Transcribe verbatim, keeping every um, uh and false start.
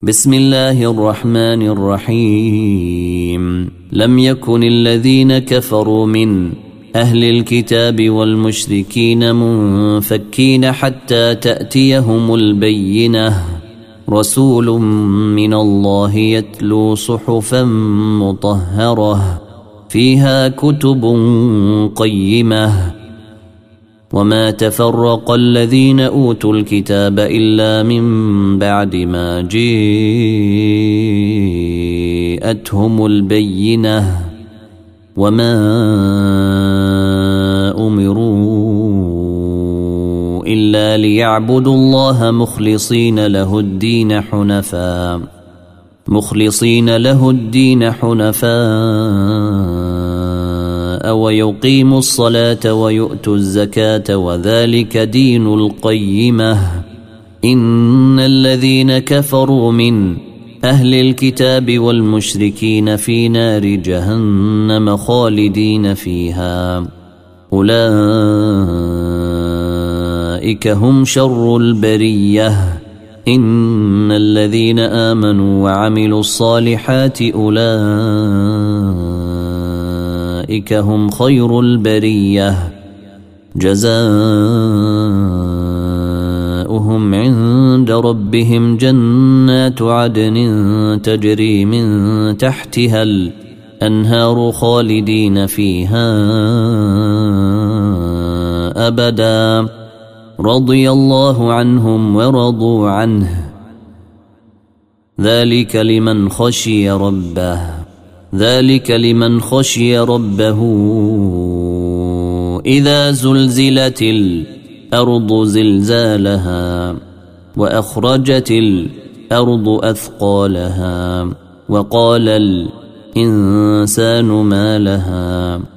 بسم الله الرحمن الرحيم لم يكن الذين كفروا من أهل الكتاب والمشركين منفكين حتى تأتيهم البينة رسول من الله يتلو صحفا مطهرة فيها كتب قيمة وما تفرق الذين أوتوا الكتاب إلا من بعد ما جاءتهم البينة وما أمروا إلا ليعبدوا الله مخلصين له الدين حنفاء مخلصين له الدين حنفاء ويقيموا الصلاة ويؤتوا الزكاة وذلك دين القيمة إن الذين كفروا من أهل الكتاب والمشركين في نار جهنم خالدين فيها أولئك هم شر البرية إن الذين آمنوا وعملوا الصالحات أولئك هم خير البرية جزاؤهم عند ربهم جنات عدن تجري من تحتها الأنهار خالدين فيها أبدا رضي الله عنهم ورضوا عنه ذلك لمن خشي ربه ذلك لمن خشي ربه إذا زلزلت الأرض زلزالها وأخرجت الأرض أثقالها وقال الإنسان ما لها